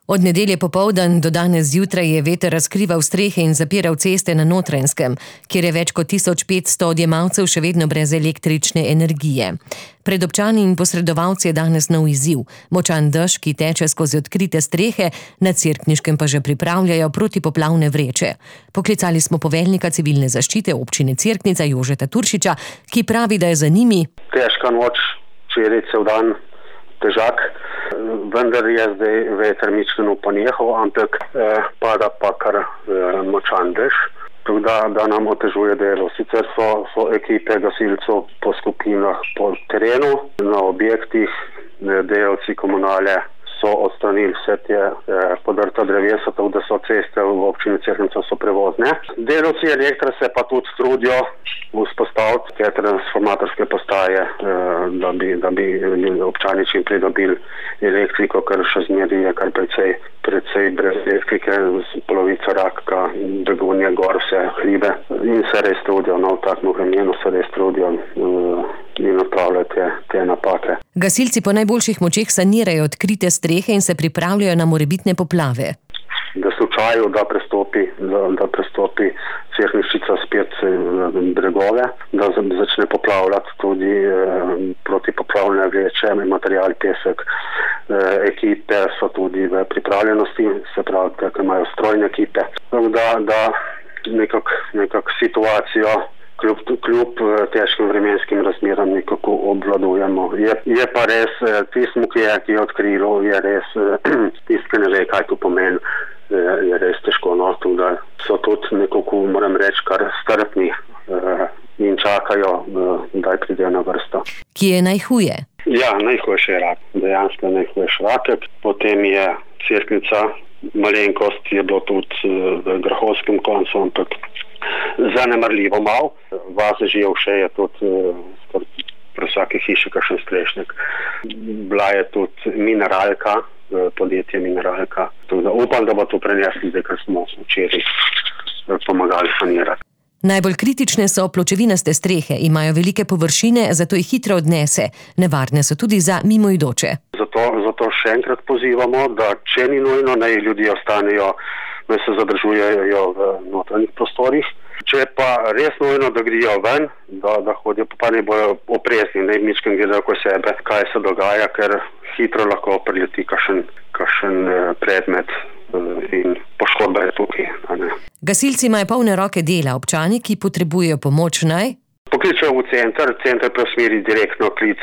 Od nedelje popoldan do danes zjutraj je veter razkrival strehe in zapiral ceste na Notranjskem, kjer je več kot 1500 odjemalcev še vedno brez električne energije. Pred občani in posredovalci je danes nov izziv. Močan dež, ki teče skozi odkrite strehe, na Cerkniškem pa že pripravljajo protipoplavne vreče. Poklicali smo poveljnika civilne zaščite občine Cerknica Jožeta Turšiča, ki pravi, da je za njimi težka noč, včeraj cel dan težak, vendar je zdaj veter mičkeno ponehal, ampak pada pa kar močan dež, tako da nam otežuje delo. Sicer so ekipe gasilcev po skupinah po terenu, na objektih, delavci komunale so odstranili vse te podrta drevesa, tako da so ceste v občini Cerknica so prevozne. Delavci Elektra se pa tudi trudijo vzpostaviti te transformatorske postaje, da bi občani čim prej dobili elektriko, ker še zmeraj je kar precej brez elektrike, polovica Rakka, Dragonje, gor vse hribe in se res trudijo, v takem vremenu se res trudijo in odpravljajo te napake. Gasilci po najboljših močeh sanirajo odkrite strehe in se pripravljajo na morebitne poplave. Da slučaju, da prestopi Cerkniščica spet bregove, da začne poplavljati tudi protipoplavne vreče, material, pesek. Ekipe so tudi v pripravljenosti, se pravi, da imajo strojne ekipe. Da nekako situacijo kljub težkim vremenskim razmeram nekako obvladujemo. Je pa res, tismo, ki je odkrilo, je res, tisti, ne ve, kaj to pomeni, je res težko. Tudi, da so tudi nekako, moram reči, kar strpni in čakajo, da pridejo na vrsto. Kje je najhuje? Ja, najhujši je Rak. Dejansko najhujši Rakek. Potem je Cerknica, malenkost je bilo tudi v Grahovskem koncu, ampak zanemarljivo malo. Vaze Živše je tudi pri vsaki hiši kakšen strešnik. Bila je tudi Mineralka, podjetje Mineralka. Upam, da bo to prenesli, zdaj, ker smo včeraj pomagali sanirati. Najbolj kritične so pločevinaste strehe, imajo velike površine, zato jih hitro odnese. Nevarne so tudi za mimoidoče. Zato še enkrat pozivamo, da če ni nujno, naj ljudje ostanejo, naj se zadržujejo v notranjih prostorih. Če pa res nujno, da grijo ven, da hodijo, pa ne bojo oprezni, naj mičken gledajo ko sebe, kaj se dogaja, ker hitro lahko prileti kakšen predmet in poškodba je tukaj. Gasilci imajo polne roke dela, občani, ki potrebujejo pomoč, naj pokličejo v center preusmeri direktno klic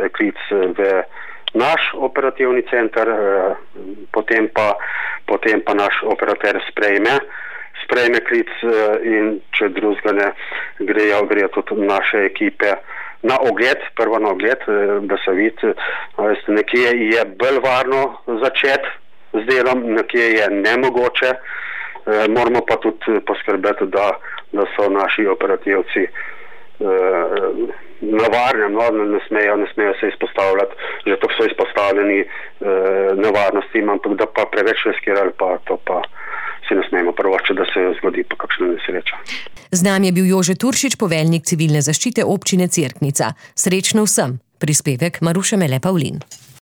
v naš operativni center, potem pa naš operater sprejme klic in če drugega ne grejo tudi naše ekipe na ogled, prvo na ogled, da se vidi, nekje je bolj varno začeti z delom, nekje je nemogoče. Moramo pa tudi poskrbeti, da so naši operativci na varnem, ne smejo se izpostavljati, že tako so izpostavljeni nevarnostim, ampak da pa preveč riskirali, pa to pa si ne smemo prvoščiti, da se zgodi pa kakšna nesreča. Z nami je bil Jože Turšič, poveljnik civilne zaščite občine Cerknica. Srečno vsem. Prispevek Maruše Mele Pavlin.